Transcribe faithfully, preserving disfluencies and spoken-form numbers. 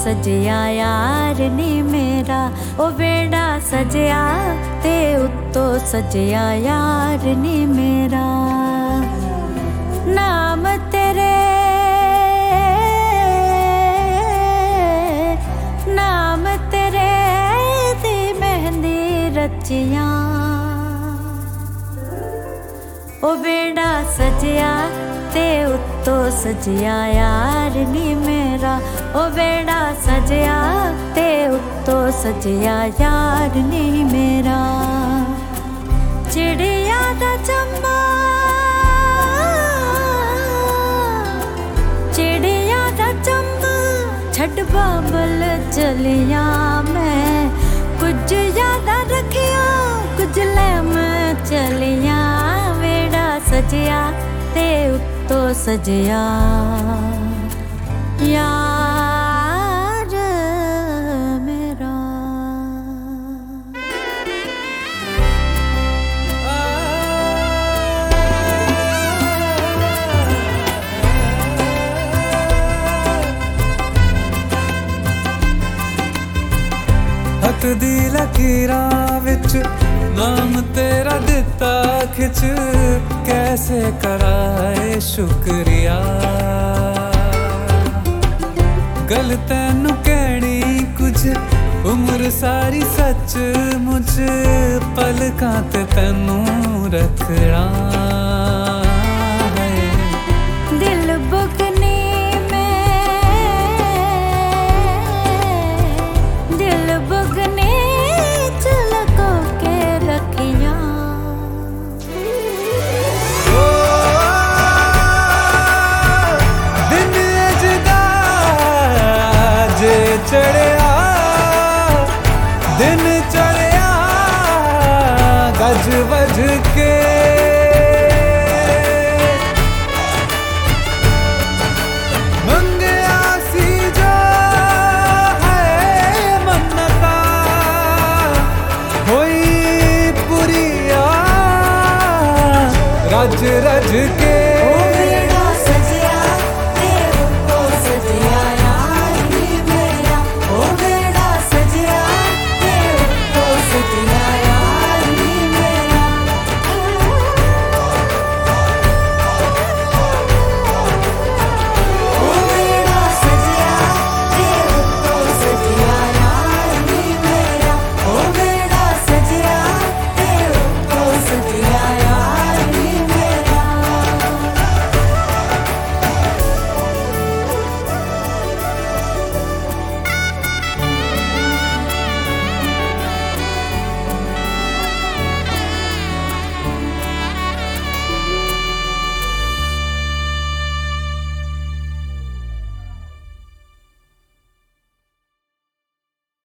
सजया यार नी मेरा, ओ बेड़ा सजया ते उत्तो सजया यार नी मेरा। नाम तेरे नाम तेरे दी मेहंदी रचिया, ओ बेड़ा सजया ते उत्तो सजया यार नी मेरा, ओ बेड़ा सजया ते उत्तो सजया यार नी मेरा। चिड़िया दा चंबा चिड़िया दा चंबा छड़ बाबल चलिया मैं, कुछ यादा रखिया कुछ ले मैं चलिया। बेड़ा सजया ते उत्तो सजया यार मेरा। हथ दी लकीरां विच नाम तेरा दिता खिच, कैसे कराए शुक्रिया। गल तैनू कहनी कुछ उम्र सारी सच मुझ, पलकां ते तैनू रखना है। दिल बुकनी में दिल बुकनी चलको के रखिया, दिन अजदा जे चढ़िया दिन चढ़िया गज वज के। मंगया सी जो है मन्नता होई पुरिया रज रज के।